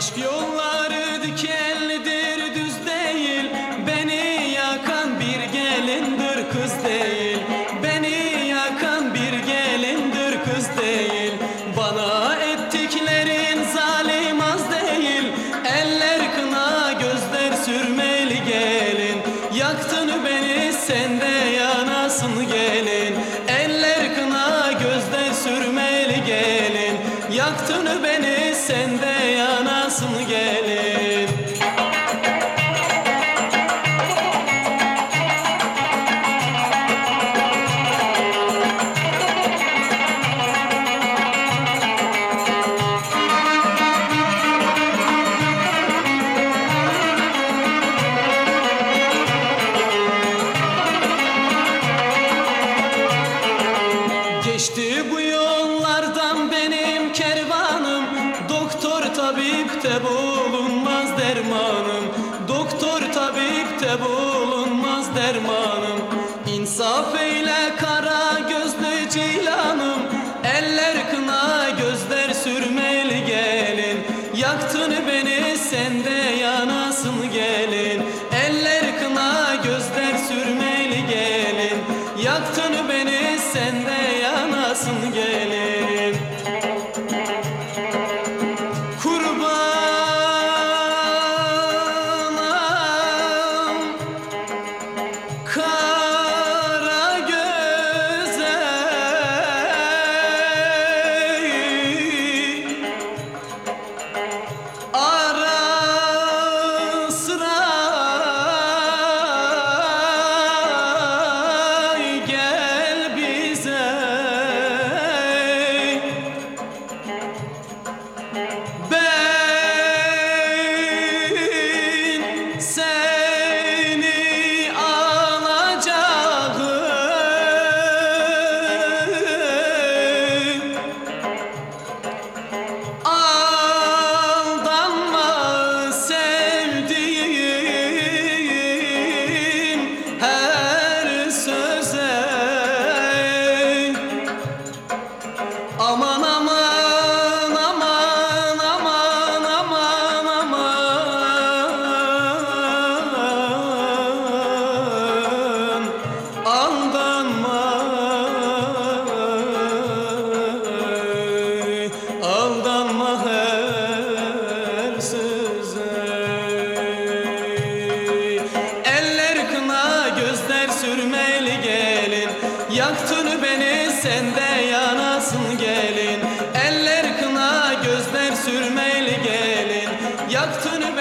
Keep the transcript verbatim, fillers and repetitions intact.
Aşk yolları dikenlidir, düz değil. Beni yakan bir gelindir, kız değil. Beni yakan bir gelindir, kız değil. Bana ettiklerin zalim az değil. Eller kına, gözler sürmeli gelin. Yaktın beni, sen de yanasın gelin. Eller kına, gözler sürmeli gelin. Yaktın beni, sen de yanasın gelin. Geçti bu yollardan benim kervanım. Doktor tabipte bulunmaz dermanım. Doktor tabipte bulunmaz dermanım. İnsaf eyle kara gözlü ceylanım. Eller kına, gözler sürmeli gelin. Yaktın beni, sen de yanasın gelin. Eller kına, gözler sürmeli gelin. Yaktın beni, sen de yanasın gelin. Kurbanım kara göze, ara sıra gel bize. Ben seni alacağım, aldanma sevdiğim her söze. Aman aman aman aman aman aman, aldanma, aldanma her söze. Eller kına, gözler sürmeli gelin. Yaktın beni, sen de yanasın gelin. Eller kına, gözler sürmeli gelin. Yaktın